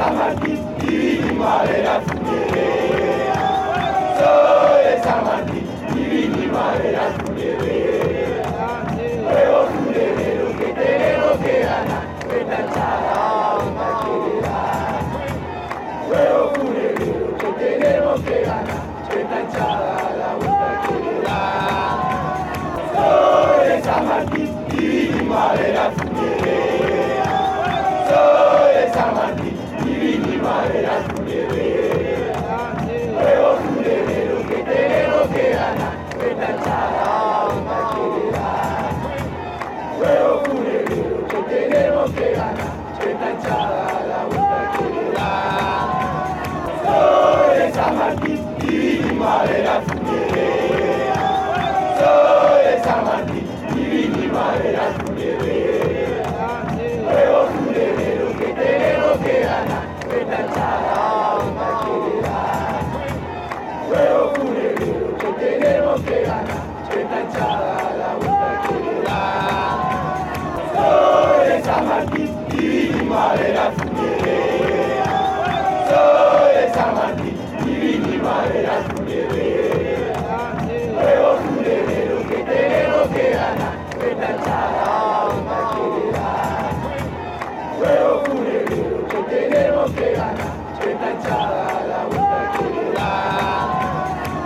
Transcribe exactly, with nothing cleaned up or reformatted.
San Martín, y madera funerea. Soy de San Martín, y mi madera funerea. Nuevo funerero que tenemos que ganar, esta hinchada una quiere dar. Nuevo funerero que tenemos que ganar, esta hinchada la vuelta quiere dar. Soy de San Martín, y mi madera funerea. Soy de San Martín, y mi madera funerea. Nuevo funerero que tenemos que ganar, esta hinchada una quiere dar. Nuevo funerero que tenemos que ganar, esta hinchada la vuelta quiere dar. Soy de San Martín, y mi madera funerea. Soy de San Martín, y mi madera funerea. Nuevo funerero que tenemos que ganar, esta hinchada una quiere dar. Nuevo funerero que tenemos que ganar, esta hinchada la vuelta quiere dar. Soy de San Martín, y mi madera funerea. Soy de San Martín, y mi madera funerea. Nuevo funerero que tenemos que ganar, esta hinchada una quiere dar. Nuevo funerero que tenemos que ganar, esta hinchada